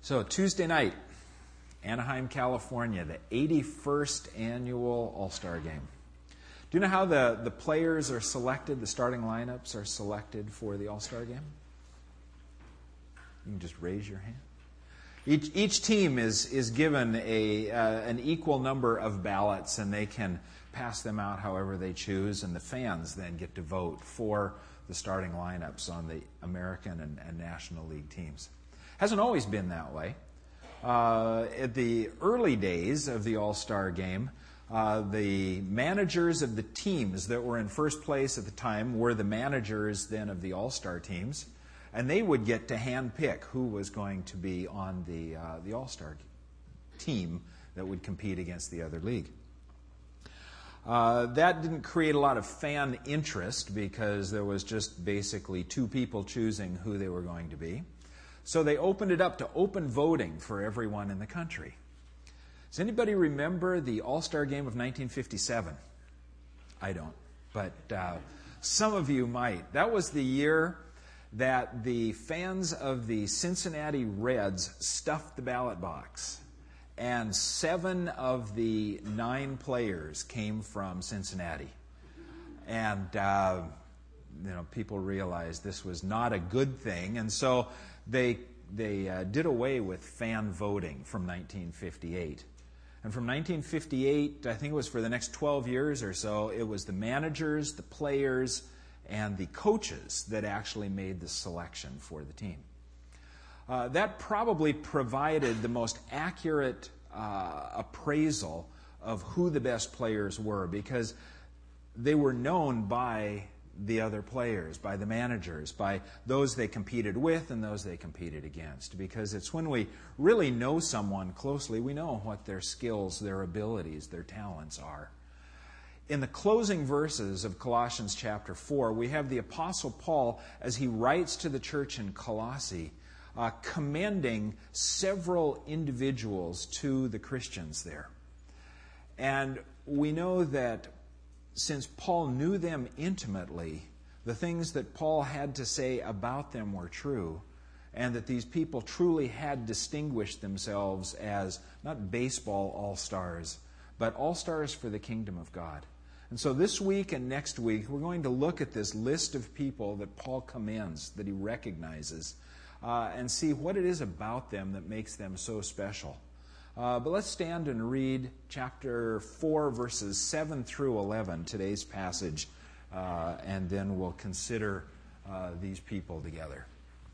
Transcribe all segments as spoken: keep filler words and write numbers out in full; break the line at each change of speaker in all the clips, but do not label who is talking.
So Tuesday night, Anaheim, California, the eighty-first annual All-Star Game. Do you know how the, the players are selected, the starting lineups are selected for the All-Star Game? You can just raise your hand. Each, each team is, is given a, uh, an equal number of ballots, and they can pass them out however they choose, and the fans then get to vote for the starting lineups on the American and, and National League teams. Hasn't always been that way. Uh, at the early days of the All-Star Game, uh, the managers of the teams that were in first place at the time were the managers then of the All-Star teams, and they would get to handpick who was going to be on the, uh, the All-Star team that would compete against the other league. Uh, that didn't create a lot of fan interest because there was just basically two people choosing who they were going to be. So they opened it up to open voting for everyone in the country. Does anybody remember the All-Star Game of nineteen fifty-seven? I don't, but uh, some of you might. That was the year that the fans of the Cincinnati Reds stuffed the ballot box. And seven of the nine players came from Cincinnati. And, uh, you know, people realized this was not a good thing. And so they, they uh, did away with fan voting from nineteen fifty-eight. And from nineteen fifty-eight, I think it was for the next twelve years or so, it was the managers, the players, and the coaches that actually made the selection for the team. Uh, that probably provided the most accurate uh, appraisal of who the best players were, because they were known by the other players, by the managers, by those they competed with and those they competed against. Because it's when we really know someone closely, we know what their skills, their abilities, their talents are. In the closing verses of Colossians chapter four, we have the Apostle Paul, as he writes to the church in Colossae, Uh, commending several individuals to the Christians there. And we know that since Paul knew them intimately, the things that Paul had to say about them were true, and that these people truly had distinguished themselves as not baseball all-stars, but all-stars for the kingdom of God. And so this week and next week, we're going to look at this list of people that Paul commends, that he recognizes, Uh, and see what it is about them that makes them so special. Uh, but let's stand and read chapter four, verses seven through eleven, today's passage, uh, and then we'll consider uh, these people together.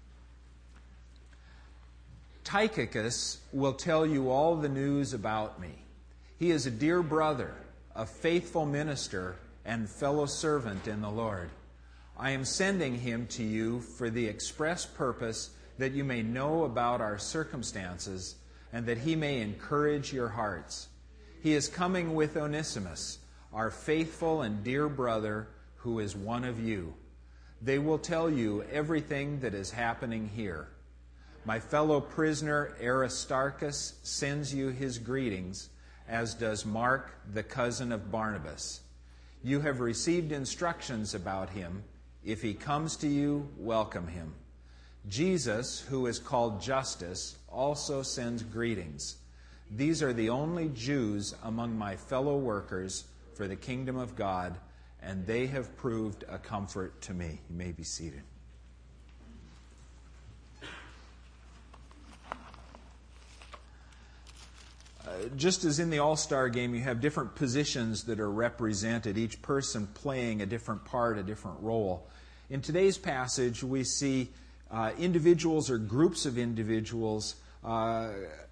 Tychicus will tell you all the news about me. He is a dear brother, a faithful minister, and fellow servant in the Lord. I am sending him to you for the express purpose that you may know about our circumstances and that he may encourage your hearts. He is coming with Onesimus, our faithful and dear brother, who is one of you. They will tell you everything that is happening here. My fellow prisoner Aristarchus sends you his greetings, as does Mark, the cousin of Barnabas. You have received instructions about him. If he comes to you, welcome him. Jesus, who is called Justus, also sends greetings. These are the only Jews among my fellow workers for the kingdom of God, and they have proved a comfort to me. You may be seated. Uh, just as in the All-Star Game, you have different positions that are represented, each person playing a different part, a different role. In today's passage, we see uh, individuals or groups of individuals uh,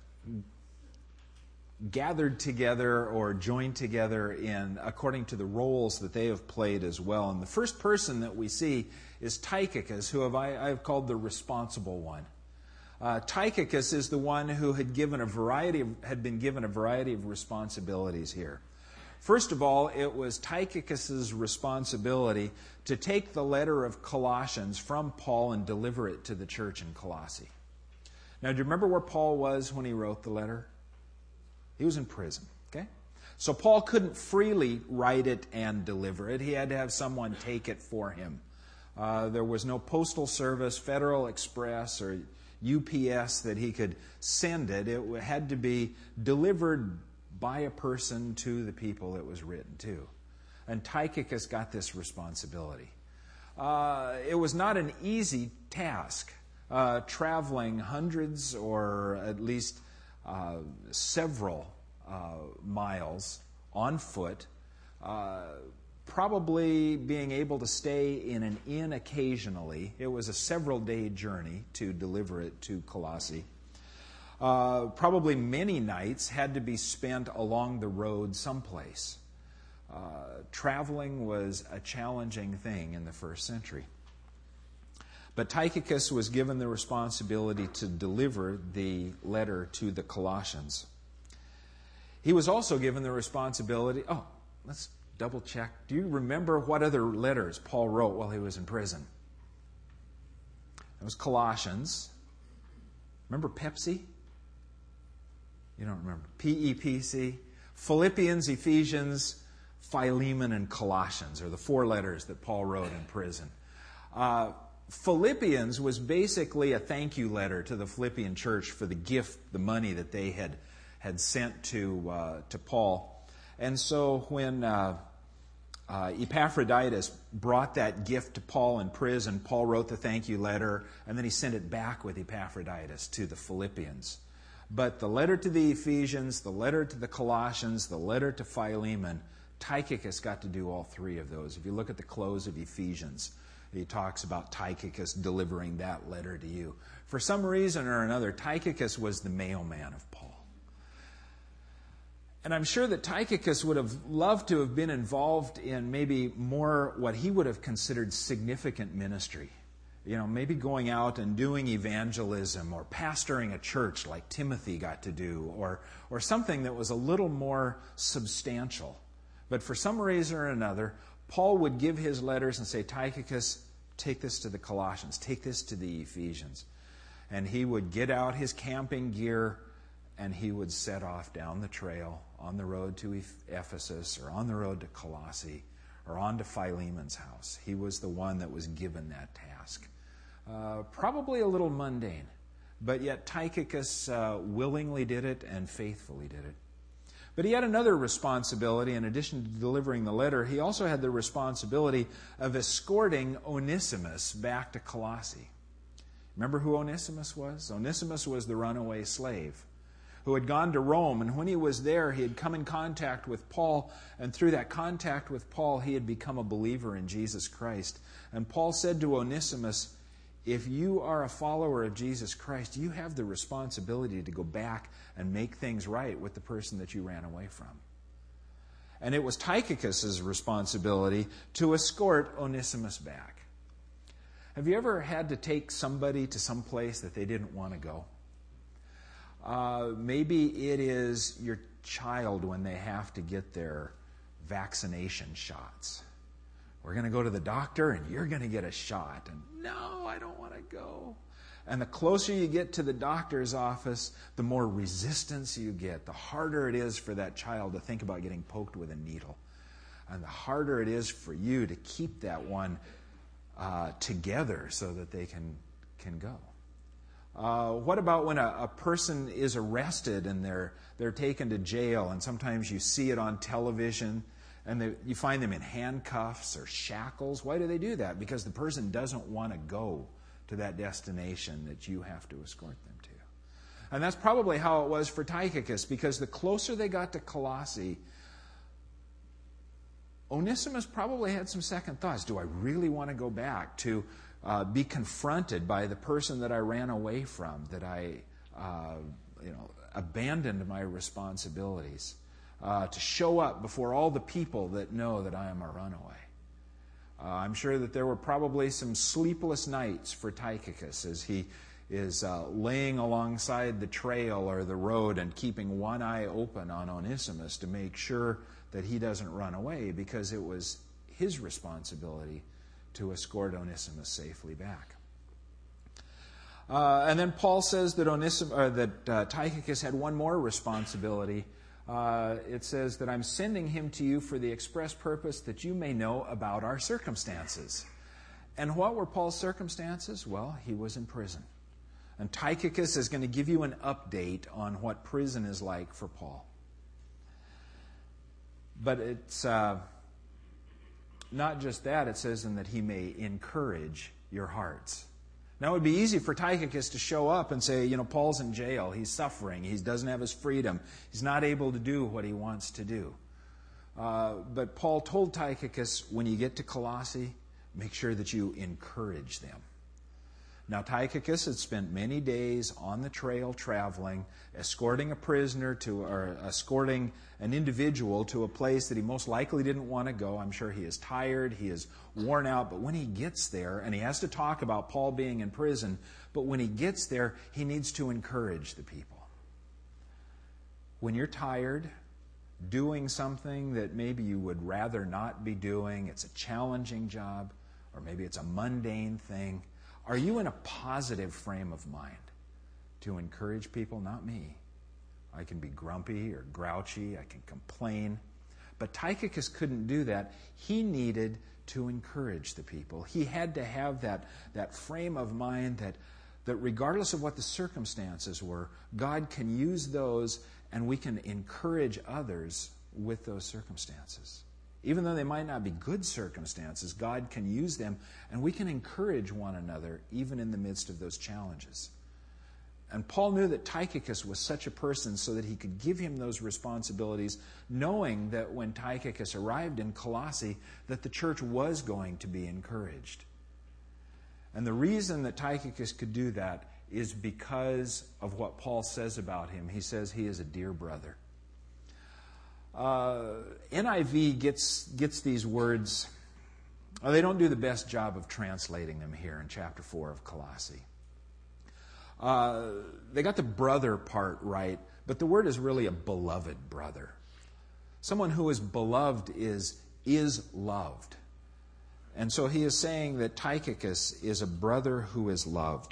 gathered together or joined together in according to the roles that they have played as well. And the first person that we see is Tychicus, who have I, I have called the responsible one. Uh, Tychicus is the one who had given a variety of, had been given a variety of responsibilities here. First of all, it was Tychicus's responsibility to take the letter of Colossians from Paul and deliver it to the church in Colossae. Now, do you remember where Paul was when he wrote the letter? He was in prison, okay? So Paul couldn't freely write it and deliver it. He had to have someone take it for him. Uh, there was no postal service, Federal Express, or U P S that he could send it. It had to be delivered by a person to the people it was written to. And Tychicus got this responsibility. Uh, it was not an easy task, uh, traveling hundreds or at least uh, several uh, miles on foot, uh, probably being able to stay in an inn occasionally. It was a several-day journey to deliver it to Colossae. Uh, probably many nights had to be spent along the road someplace. Uh, traveling was a challenging thing in the first century. But Tychicus was given the responsibility to deliver the letter to the Colossians. He was also given the responsibility, oh, let's double check. Do you remember what other letters Paul wrote while he was in prison? It was Colossians. Remember Pepsi? You don't remember. P E P C. Philippians, Ephesians, Philemon, and Colossians are the four letters that Paul wrote in prison. Uh, Philippians was basically a thank you letter to the Philippian church for the gift, the money that they had, had sent to, uh, to Paul. And so when uh, uh, Epaphroditus brought that gift to Paul in prison, Paul wrote the thank you letter, and then he sent it back with Epaphroditus to the Philippians. But the letter to the Ephesians, the letter to the Colossians, the letter to Philemon, Tychicus got to do all three of those. If you look at the close of Ephesians, he talks about Tychicus delivering that letter to you. For some reason or another, Tychicus was the mailman of Paul. And I'm sure that Tychicus would have loved to have been involved in maybe more what he would have considered significant ministry. You know, maybe going out and doing evangelism or pastoring a church like Timothy got to do, or, or something that was a little more substantial. But for some reason or another, Paul would give his letters and say, Tychicus, take this to the Colossians, take this to the Ephesians. And he would get out his camping gear and he would set off down the trail on the road to Ephesus or on the road to Colossae or on to Philemon's house. He was the one that was given that task. Uh, probably a little mundane, but yet Tychicus uh, willingly did it and faithfully did it. But he had another responsibility. In addition to delivering the letter, he also had the responsibility of escorting Onesimus back to Colossae. Remember who Onesimus was? Onesimus was the runaway slave who had gone to Rome, and when he was there, he had come in contact with Paul, and through that contact with Paul, he had become a believer in Jesus Christ. And Paul said to Onesimus, if you are a follower of Jesus Christ, you have the responsibility to go back and make things right with the person that you ran away from. And it was Tychicus' responsibility to escort Onesimus back. Have you ever had to take somebody to some place that they didn't want to go? Uh, maybe it is your child when they have to get their vaccination shots. We're going to go to the doctor and you're going to get a shot. And no, I don't want to go. And the closer you get to the doctor's office, the more resistance you get. The harder it is for that child to think about getting poked with a needle. And the harder it is for you to keep that one uh, together so that they can, can go. Uh, what about when a, a person is arrested and they're they're taken to jail, and sometimes you see it on television and they, you find them in handcuffs or shackles? Why do they do that? Because the person doesn't want to go to that destination that you have to escort them to. And that's probably how it was for Tychicus, because the closer they got to Colossae, Onesimus probably had some second thoughts. Do I really want to go back to Uh, be confronted by the person that I ran away from, that I, uh, you know, abandoned my responsibilities, uh, to show up before all the people that know that I am a runaway? Uh, I'm sure that there were probably some sleepless nights for Tychicus as he is uh, laying alongside the trail or the road and keeping one eye open on Onesimus to make sure that he doesn't run away, because it was his responsibility to escort Onesimus safely back. Uh, and then Paul says that Onesimus, or that uh, Tychicus had one more responsibility. Uh, it says that I'm sending him to you for the express purpose that you may know about our circumstances. And what were Paul's circumstances? Well, he was in prison. And Tychicus is going to give you an update on what prison is like for Paul. But it's uh, not just that. It says in that he may encourage your hearts. Now, it would be easy for Tychicus to show up and say, you know, Paul's in jail. He's suffering. He doesn't have his freedom. He's not able to do what he wants to do. Uh, but Paul told Tychicus, when you get to Colossae, make sure that you encourage them. Now, Tychicus had spent many days on the trail traveling, escorting a prisoner to, or escorting an individual to a place that he most likely didn't want to go. I'm sure he is tired, he is worn out, but when he gets there, and he has to talk about Paul being in prison, but when he gets there, he needs to encourage the people. When you're tired, doing something that maybe you would rather not be doing, it's a challenging job, or maybe it's a mundane thing, are you in a positive frame of mind to encourage people? Not me. I can be grumpy or grouchy. I can complain. But Tychicus couldn't do that. He needed to encourage the people. He had to have that, that frame of mind that, that regardless of what the circumstances were, God can use those and we can encourage others with those circumstances. Even though they might not be good circumstances, God can use them, and we can encourage one another even in the midst of those challenges. And Paul knew that Tychicus was such a person so that he could give him those responsibilities, knowing that when Tychicus arrived in Colossae, that the church was going to be encouraged. And the reason that Tychicus could do that is because of what Paul says about him. He says he is a dear brother. Uh, N I V gets gets these words. Well, they don't do the best job of translating them here in chapter four of Colossae. Uh, they got the brother part right, but the word is really a beloved brother. Someone who is beloved is is loved. And so he is saying that Tychicus is a brother who is loved,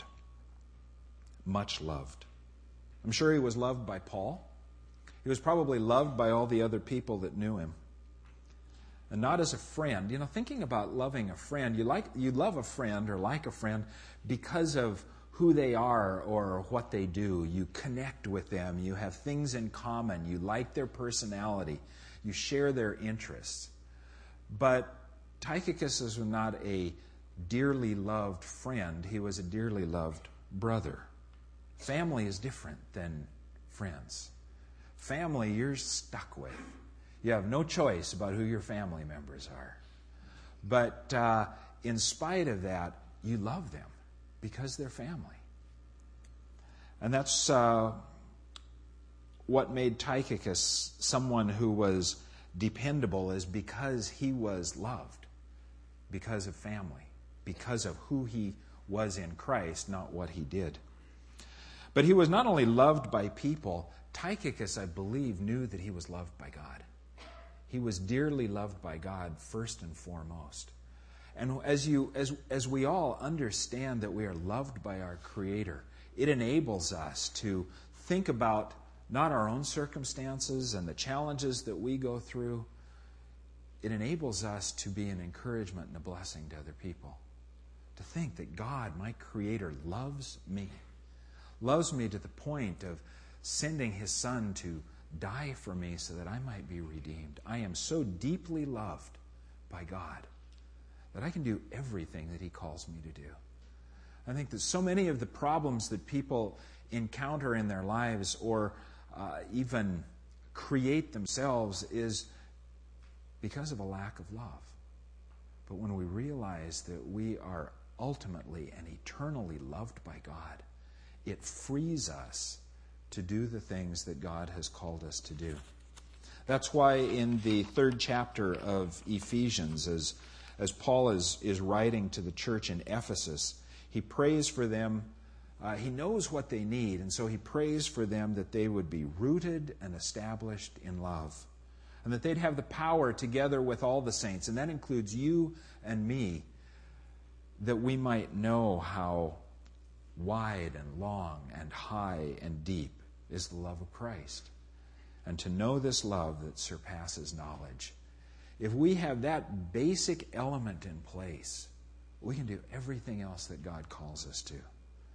much loved. I'm sure he was loved by Paul. He was probably loved by all the other people that knew him. And not as a friend. You know, thinking about loving a friend, you like you love a friend or like a friend because of who they are or what they do. You connect with them. You have things in common. You like their personality. You share their interests. But Tychicus was not a dearly loved friend. He was a dearly loved brother. Family is different than friends. Family you're stuck with. You have no choice about who your family members are. But uh, in spite of that, you love them because they're family. And that's uh, what made Tychicus someone who was dependable, is because he was loved, because of family, because of who he was in Christ, not what he did. But he was not only loved by people. Tychicus, I believe, knew that he was loved by God. He was dearly loved by God first and foremost. And as you, as, as we all understand that we are loved by our Creator, it enables us to think about not our own circumstances and the challenges that we go through. It enables us to be an encouragement and a blessing to other people. To think that God, my Creator, loves me. Loves me to the point of sending His Son to die for me so that I might be redeemed. I am so deeply loved by God that I can do everything that He calls me to do. I think that so many of the problems that people encounter in their lives or uh, even create themselves is because of a lack of love. But when we realize that we are ultimately and eternally loved by God, it frees us to do the things that God has called us to do. That's why in the third chapter of Ephesians, as, as Paul is, is writing to the church in Ephesus, he prays for them. Uh, he knows what they need, and so he prays for them that they would be rooted and established in love, and that they'd have the power together with all the saints, and that includes you and me, that we might know how wide and long and high and deep is the love of Christ, and to know this love that surpasses knowledge. If we have that basic element in place, we can do everything else that God calls us to.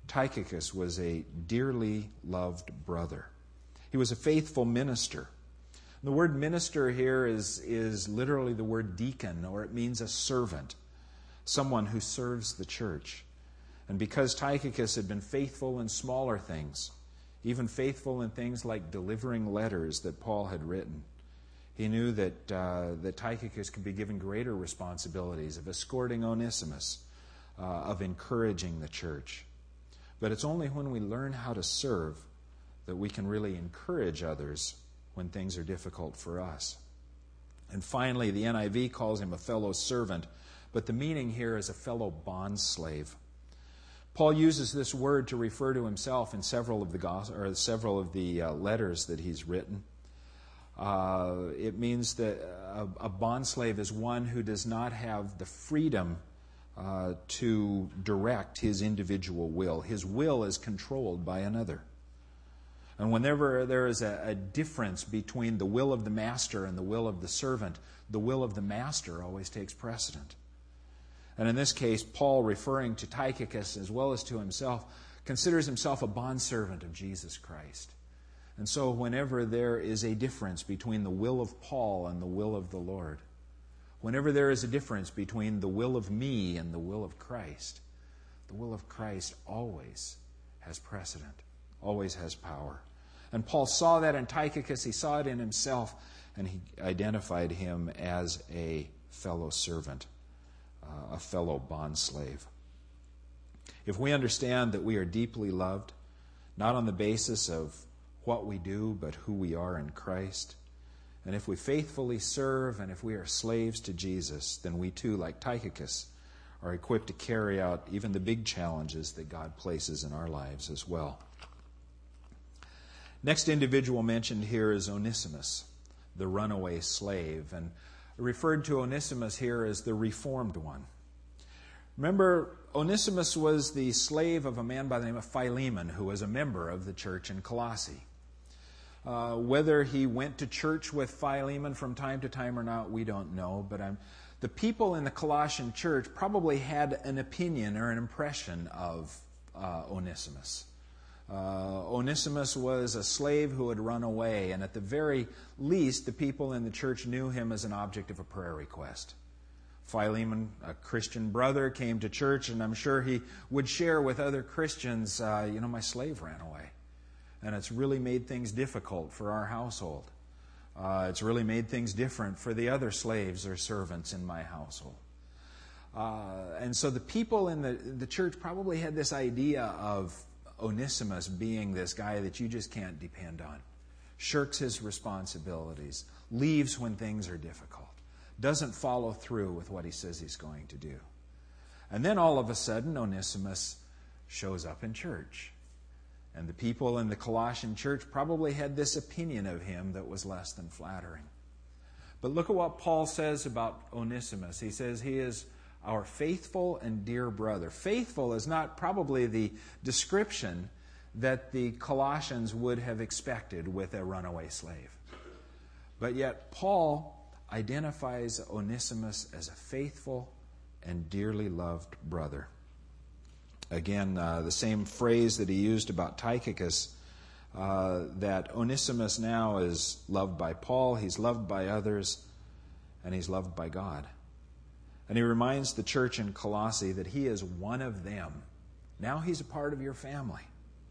Tychicus was a dearly loved brother. He was a faithful minister. The word minister here is, is literally the word deacon, or it means a servant, someone who serves the church. And because Tychicus had been faithful in smaller things, even faithful in things like delivering letters that Paul had written, he knew that, uh, that Tychicus could be given greater responsibilities of escorting Onesimus, uh, of encouraging the church. But it's only when we learn how to serve that we can really encourage others when things are difficult for us. And finally, the N I V calls him a fellow servant, but the meaning here is a fellow bondslave. Paul uses this word to refer to himself in several of the gospel, or several of the uh, letters that he's written. Uh, it means that a, a bondslave is one who does not have the freedom uh, to direct his individual will. His will is controlled by another. And whenever there is a, a difference between the will of the master and the will of the servant, the will of the master always takes precedent. And in this case, Paul, referring to Tychicus as well as to himself, considers himself a bondservant of Jesus Christ. And so whenever there is a difference between the will of Paul and the will of the Lord, whenever there is a difference between the will of me and the will of Christ, the will of Christ always has precedent, always has power. And Paul saw that in Tychicus, he saw it in himself, and he identified him as a fellow servant, uh, a fellow bondslave. If we understand that we are deeply loved, not on the basis of what we do, but who we are in Christ, and if we faithfully serve, and if we are slaves to Jesus, then we too, like Tychicus, are equipped to carry out even the big challenges that God places in our lives as well. Next individual mentioned here is Onesimus, the runaway slave, and referred to Onesimus here as the reformed one. Remember, Onesimus was the slave of a man by the name of Philemon, who was a member of the church in Colossae. Uh, whether he went to church with Philemon from time to time or not, we don't know. But I'm, the people in the Colossian church probably had an opinion or an impression of uh, Onesimus. Uh, Onesimus was a slave who had run away, and at the very least, the people in the church knew him as an object of a prayer request. Philemon, a Christian brother, came to church, and I'm sure he would share with other Christians, uh, you know, my slave ran away. And it's really made things difficult for our household. Uh, it's really made things different for the other slaves or servants in my household. Uh, and so the people in the, the church probably had this idea of Onesimus being this guy that you just can't depend on. Shirks his responsibilities, leaves when things are difficult, doesn't follow through with what he says he's going to do. And then all of a sudden, Onesimus shows up in church. And the people in the Colossian church probably had this opinion of him that was less than flattering. But look at what Paul says about Onesimus. He says he is our faithful and dear brother. Faithful is not probably the description that the Colossians would have expected with a runaway slave. But yet Paul identifies Onesimus as a faithful and dearly loved brother. Again, uh, the same phrase that he used about Tychicus, uh, that Onesimus now is loved by Paul, he's loved by others, and he's loved by God. And he reminds the church in Colossae that he is one of them. Now he's a part of your family.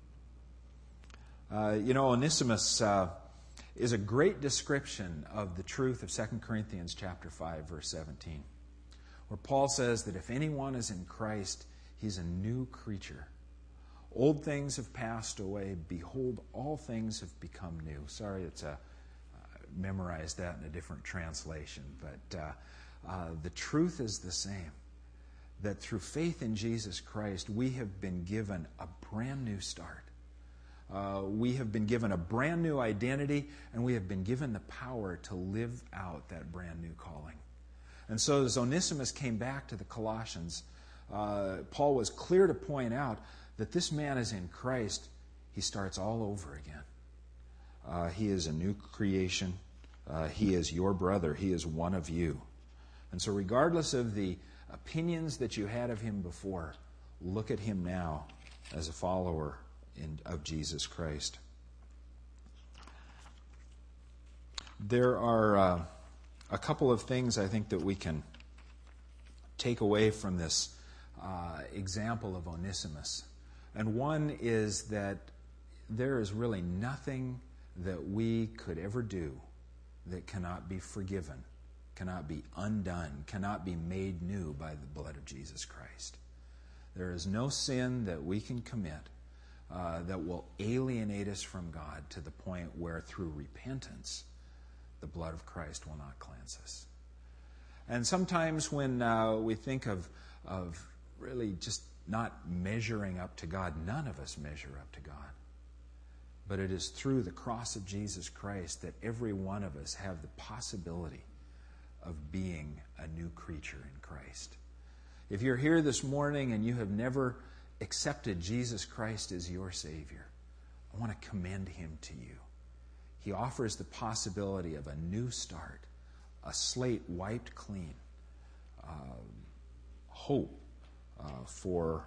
Uh, you know, Onesimus uh, is a great description of the truth of Second Corinthians chapter five, verse seventeen, where Paul says that if anyone is in Christ, he's a new creature. Old things have passed away. Behold, all things have become new. Sorry, it's a, uh, memorized that in a different translation. But uh, uh, the truth is the same. That through faith in Jesus Christ, we have been given a brand new start. Uh, we have been given a brand new identity, and we have been given the power to live out that brand new calling. And so as Onesimus came back to the Colossians, Uh, Paul was clear to point out that this man is in Christ. He starts all over again. Uh, he is a new creation. Uh, he is your brother. He is one of you. And so regardless of the opinions that you had of him before, look at him now as a follower in, of Jesus Christ. There are uh, a couple of things I think that we can take away from this uh, example of Onesimus. And one is that there is really nothing that we could ever do that cannot be forgiven, cannot be undone, cannot be made new by the blood of Jesus Christ. There is no sin that we can commit uh, that will alienate us from God to the point where through repentance, the blood of Christ will not cleanse us. And sometimes when uh, we think of, of really just not measuring up to God, none of us measure up to God. But it is through the cross of Jesus Christ that every one of us have the possibility of being a new creature in Christ. If you're here this morning and you have never accepted Jesus Christ as your Savior, I want to commend Him to you. He offers the possibility of a new start, a slate wiped clean, uh, hope uh, for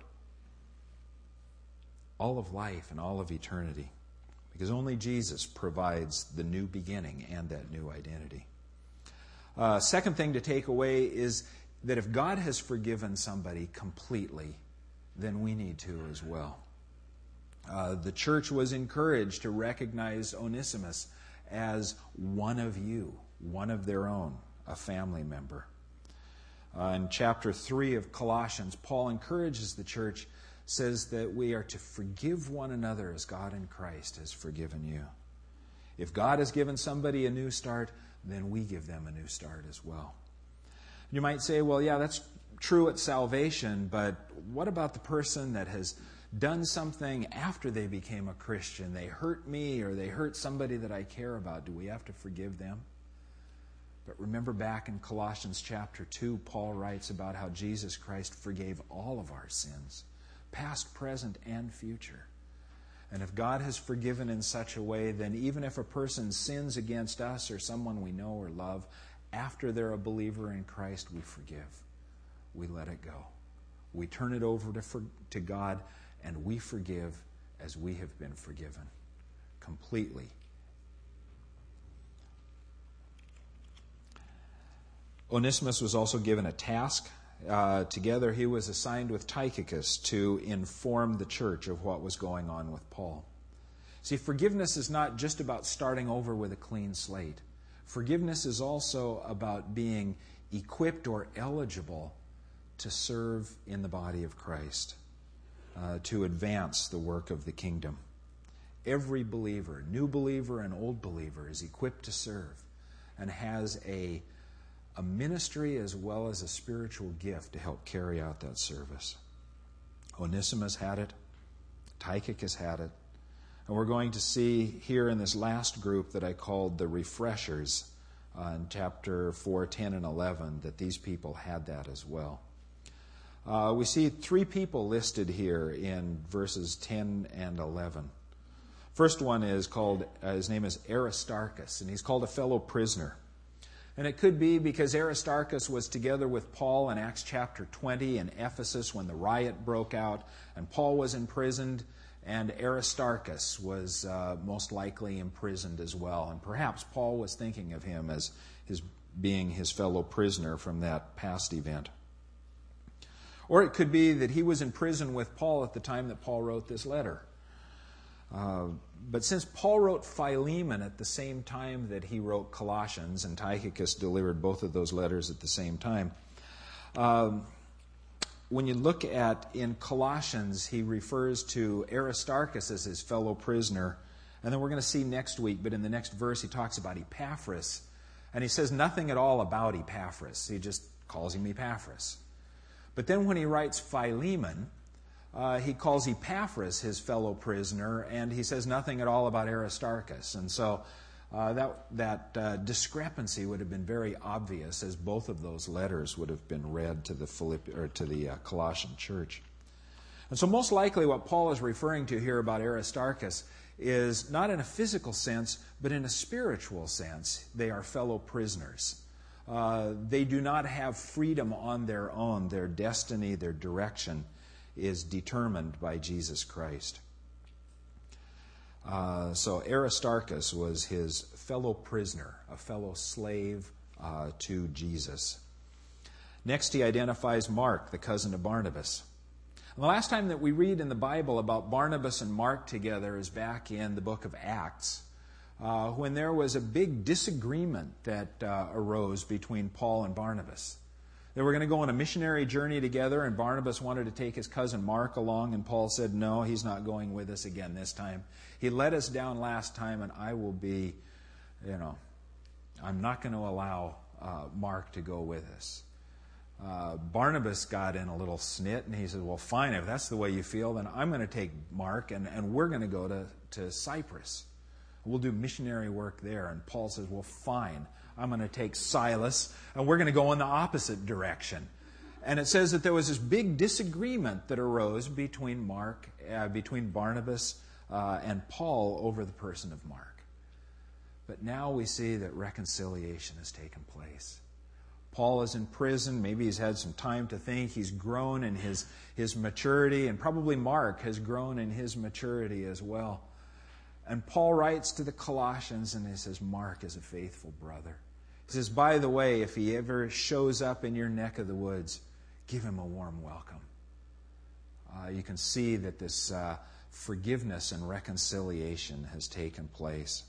all of life and all of eternity. Because only Jesus provides the new beginning and that new identity. Uh, second thing to take away is that if God has forgiven somebody completely, then we need to as well. Uh, the church was encouraged to recognize Onesimus as one of you, one of their own, a family member. Uh, in chapter three of Colossians, Paul encourages the church, says that we are to forgive one another as God in Christ has forgiven you. If God has given somebody a new start, then we give them a new start as well. You might say, well, yeah, that's true at salvation, but what about the person that has done something after they became a Christian? They hurt me or they hurt somebody that I care about. Do we have to forgive them? But remember back in Colossians chapter two, Paul writes about how Jesus Christ forgave all of our sins, past, present, and future. And if God has forgiven in such a way, then even if a person sins against us or someone we know or love, after they're a believer in Christ, we forgive. We let it go. We turn it over to, for, to God, and we forgive as we have been forgiven completely. Onesimus was also given a task. Uh, together he was assigned with Tychicus to inform the church of what was going on with Paul. See, forgiveness is not just about starting over with a clean slate. Forgiveness is also about being equipped or eligible to serve in the body of Christ, uh, to advance the work of the kingdom. Every believer, new believer and old believer, is equipped to serve and has a a ministry as well as a spiritual gift to help carry out that service. Onesimus had it. Tychicus had it. And we're going to see here in this last group that I called the refreshers uh, in chapter four, ten, and eleven that these people had that as well. Uh, we see three people listed here in verses ten and eleven. First one is called, uh, his name is Aristarchus, and he's called a fellow prisoner. And it could be because Aristarchus was together with Paul in Acts chapter twenty in Ephesus when the riot broke out, and Paul was imprisoned, and Aristarchus was uh, most likely imprisoned as well. And perhaps Paul was thinking of him as his being his fellow prisoner from that past event. Or it could be that he was in prison with Paul at the time that Paul wrote this letter. Uh, but since Paul wrote Philemon at the same time that he wrote Colossians, and Tychicus delivered both of those letters at the same time, um, when you look at in Colossians, he refers to Aristarchus as his fellow prisoner, and then we're going to see next week, but in the next verse he talks about Epaphras, and he says nothing at all about Epaphras. He just calls him Epaphras. But then when he writes Philemon, Uh, he calls Epaphras his fellow prisoner, and he says nothing at all about Aristarchus. And so uh, that, that uh, discrepancy would have been very obvious as both of those letters would have been read to the, Philippi, or to the uh, Colossian church. And so most likely what Paul is referring to here about Aristarchus is not in a physical sense, but in a spiritual sense. They are fellow prisoners. Uh, they do not have freedom on their own. Their destiny, their direction is determined by Jesus Christ. Uh, so Aristarchus was his fellow prisoner, a fellow slave uh, to Jesus. Next, he identifies Mark, the cousin of Barnabas. And the last time that we read in the Bible about Barnabas and Mark together is back in the book of Acts, uh, when there was a big disagreement that uh, arose between Paul and Barnabas. They were going to go on a missionary journey together, and Barnabas wanted to take his cousin Mark along, and Paul said, no, he's not going with us again this time. He let us down last time, and I will be, you know, I'm not going to allow uh, Mark to go with us. Uh, Barnabas got in a little snit, and he said, well, fine, if that's the way you feel, then I'm going to take Mark, and, and we're going to go to, to Cyprus. We'll do missionary work there. And Paul says, well, fine, I'm going to take Silas, and we're going to go in the opposite direction. And it says that there was this big disagreement that arose between Mark, uh, between Barnabas uh, and Paul over the person of Mark. But now we see that reconciliation has taken place. Paul is in prison. Maybe he's had some time to think. He's grown in his, his maturity, and probably Mark has grown in his maturity as well. And Paul writes to the Colossians, and he says, Mark is a faithful brother. He says, by the way, if he ever shows up in your neck of the woods, give him a warm welcome. Uh, you can see that this uh, forgiveness and reconciliation has taken place.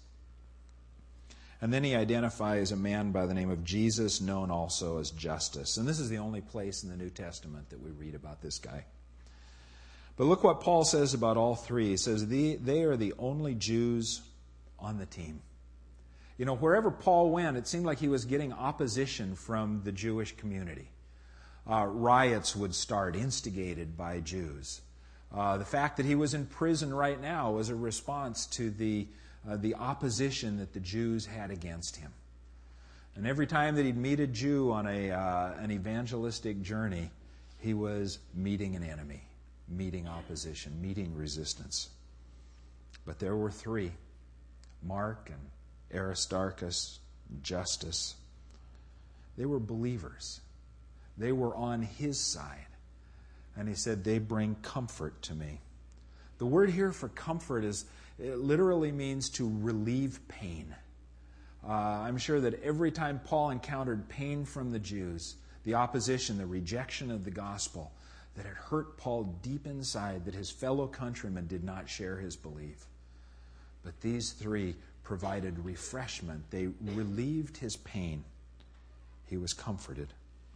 And then he identifies a man by the name of Jesus, known also as Justus. And this is the only place in the New Testament that we read about this guy. But look what Paul says about all three. He says they, they are the only Jews on the team. You know, wherever Paul went, it seemed like he was getting opposition from the Jewish community. Uh, riots would start, instigated by Jews. Uh, the fact that he was in prison right now was a response to the Uh, the opposition that the Jews had against him. And every time that he'd meet a Jew on a uh, an evangelistic journey, he was meeting an enemy, meeting opposition, meeting resistance. But there were three, Mark and Aristarchus, and Justus. They were believers. They were on his side. And he said, they bring comfort to me. The word here for comfort is, it literally means to relieve pain. Uh, I'm sure that every time Paul encountered pain from the Jews, the opposition, the rejection of the gospel, that it hurt Paul deep inside that his fellow countrymen did not share his belief. But these three provided refreshment. They relieved his pain. He was comforted.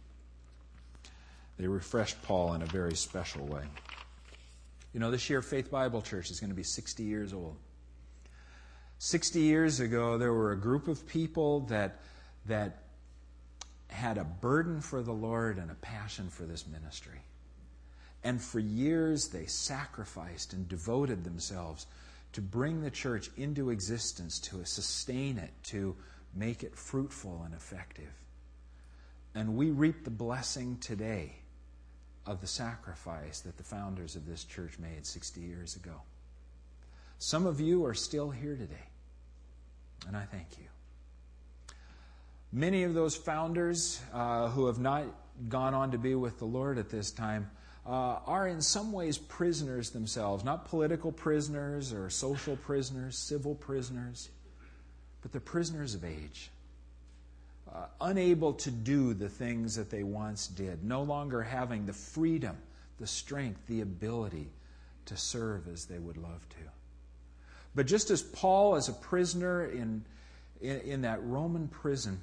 They refreshed Paul in a very special way. You know, this year Faith Bible Church is going to be sixty years old. sixty years ago, there were a group of people that, that had a burden for the Lord and a passion for this ministry. And for years, they sacrificed and devoted themselves to bring the church into existence, to sustain it, to make it fruitful and effective. And we reap the blessing today of the sacrifice that the founders of this church made sixty years ago. Some of you are still here today, and I thank you. Many of those founders uh, who have not gone on to be with the Lord at this time uh, are in some ways prisoners themselves, not political prisoners or social prisoners, civil prisoners, but they're prisoners of age. Uh, unable to do the things that they once did, no longer having the freedom, the strength, the ability to serve as they would love to. But just as Paul, as a prisoner in, in, in that Roman prison,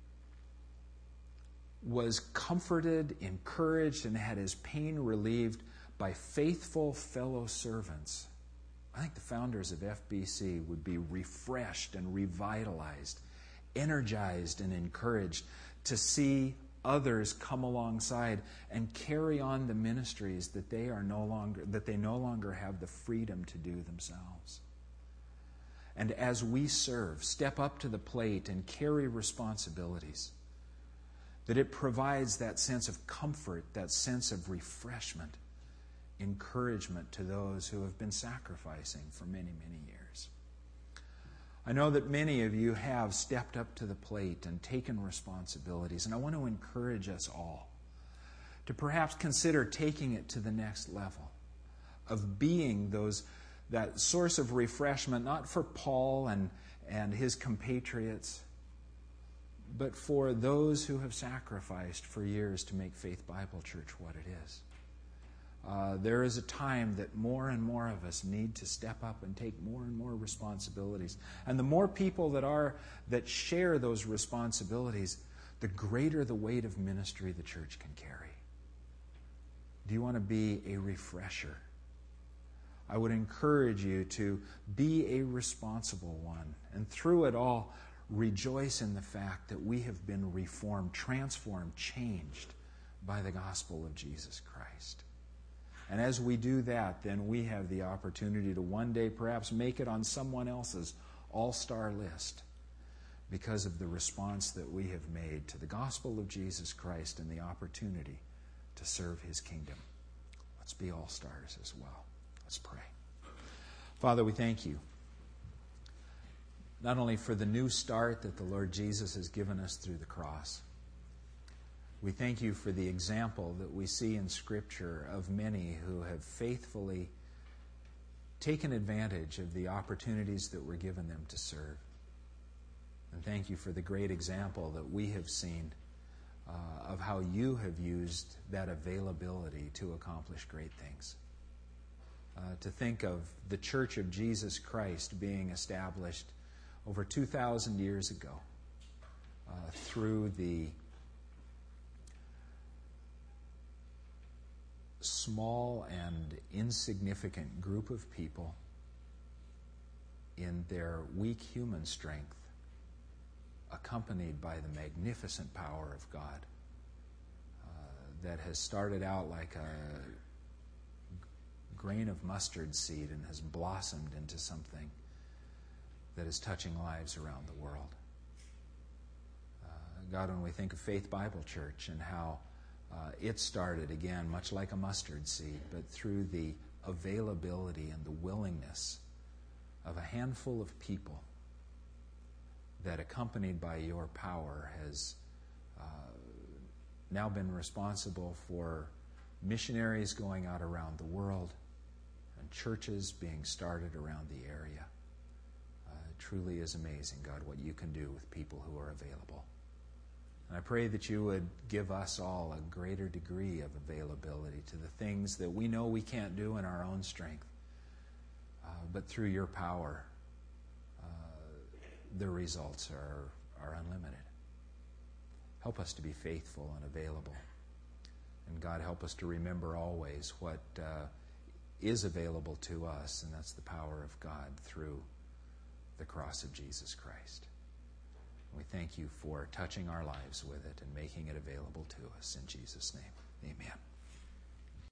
was comforted, encouraged, and had his pain relieved by faithful fellow servants, I think the founders of F B C would be refreshed and revitalized, energized and encouraged to see others come alongside and carry on the ministries that they are no longer that they no longer have the freedom to do themselves. And as we serve, step up to the plate and carry responsibilities, that it provides that sense of comfort, that sense of refreshment, encouragement to those who have been sacrificing for many, many years. I know that many of you have stepped up to the plate and taken responsibilities, and I want to encourage us all to perhaps consider taking it to the next level, of being those that source of refreshment, not for Paul and, and his compatriots, but for those who have sacrificed for years to make Faith Bible Church what it is. Uh, there is a time that more and more of us need to step up and take more and more responsibilities. And the more people that are that share those responsibilities, the greater the weight of ministry the church can carry. Do you want to be a refresher? I would encourage you to be a responsible one, and through it all, rejoice in the fact that we have been reformed, transformed, changed by the gospel of Jesus Christ. And as we do that, then we have the opportunity to one day perhaps make it on someone else's all-star list because of the response that we have made to the gospel of Jesus Christ and the opportunity to serve His kingdom. Let's be all-stars as well. Let's pray. Father, we thank You not only for the new start that the Lord Jesus has given us through the cross. We thank You for the example that we see in Scripture of many who have faithfully taken advantage of the opportunities that were given them to serve. And thank You for the great example that we have seen uh, of how You have used that availability to accomplish great things. Uh, to think of the Church of Jesus Christ being established over two thousand years ago uh, through the small and insignificant group of people in their weak human strength, accompanied by the magnificent power of God uh, that has started out like a grain of mustard seed and has blossomed into something that is touching lives around the world. Uh, God, when we think of Faith Bible Church and how Uh, it started, again, much like a mustard seed, but through the availability and the willingness of a handful of people that, accompanied by Your power, has uh, now been responsible for missionaries going out around the world and churches being started around the area. Uh, it truly is amazing, God, what You can do with people who are available. And I pray that You would give us all a greater degree of availability to the things that we know we can't do in our own strength. Uh, but through Your power, uh, the results are, are unlimited. Help us to be faithful and available. And God, help us to remember always what uh, is available to us, and that's the power of God through the cross of Jesus Christ. We thank You for touching our lives with it and making it available to us. In Jesus' name, amen.